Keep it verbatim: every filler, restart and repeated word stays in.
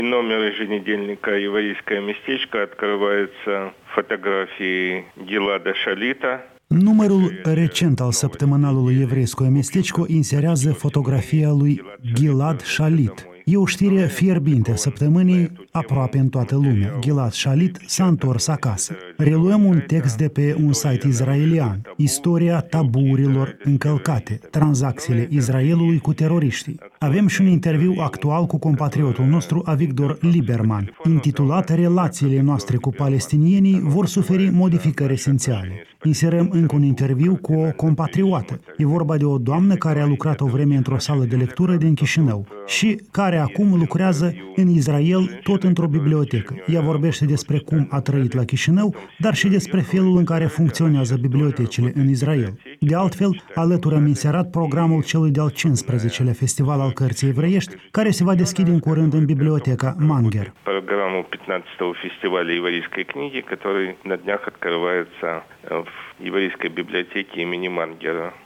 Номер еженедельника «Еврейское местечко» открывается фотографией Гилада Шалита. Numărul recent al săptămânalului Evreisko Mestecco inserează fotografia lui Gilad Shalit. E o știre fierbinte săptămânii aproape în toată lumea. Gilad Shalit s-a întors acasă. Reluăm un text de pe un site israelian. Istoria taburilor încălcate, tranzacțiile Israelului cu teroriștii. Avem și un interviu actual cu compatriotul nostru, Avigdor Lieberman, intitulat Relațiile noastre cu palestinienii vor suferi modificări esențiale. Inserăm încă un interviu cu o compatriotă. E vorba de o doamnă care a lucrat o vreme într-o sală de lectură din Chișinău și care acum lucrează în Israel tot într-o bibliotecă. Ea vorbește despre cum a trăit la Chișinău, dar și despre felul în care funcționează bibliotecile în Israel. De altfel, alături am inserat programul celui de-al cincisprezecelea Festival al Cărții Evreiești, care se va deschide în curând în biblioteca Manger. Программу пятнадцатого фестиваля еврейской книги, который на днях открывается в еврейской библиотеке имени Мангера.